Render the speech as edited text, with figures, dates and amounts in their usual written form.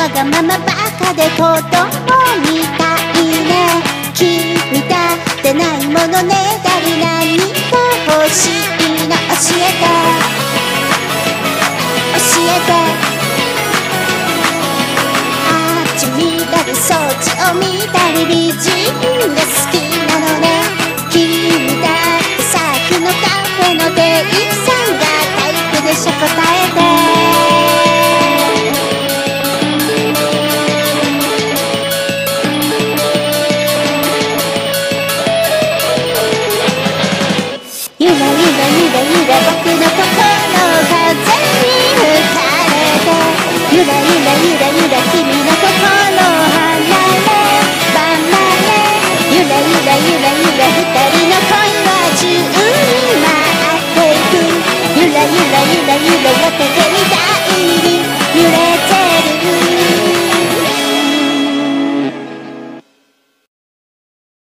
わがままバカで子供みたいね。君だってないものねだり、何が欲しいの教えて教えて。あっち見たりそっちを見たり、美人が好きなのね。君だってさっきのカフェの店員さんがタイプでしょ、答えて。ゆらゆらゆらゆら僕の心風に吹かれて、ゆらゆらゆら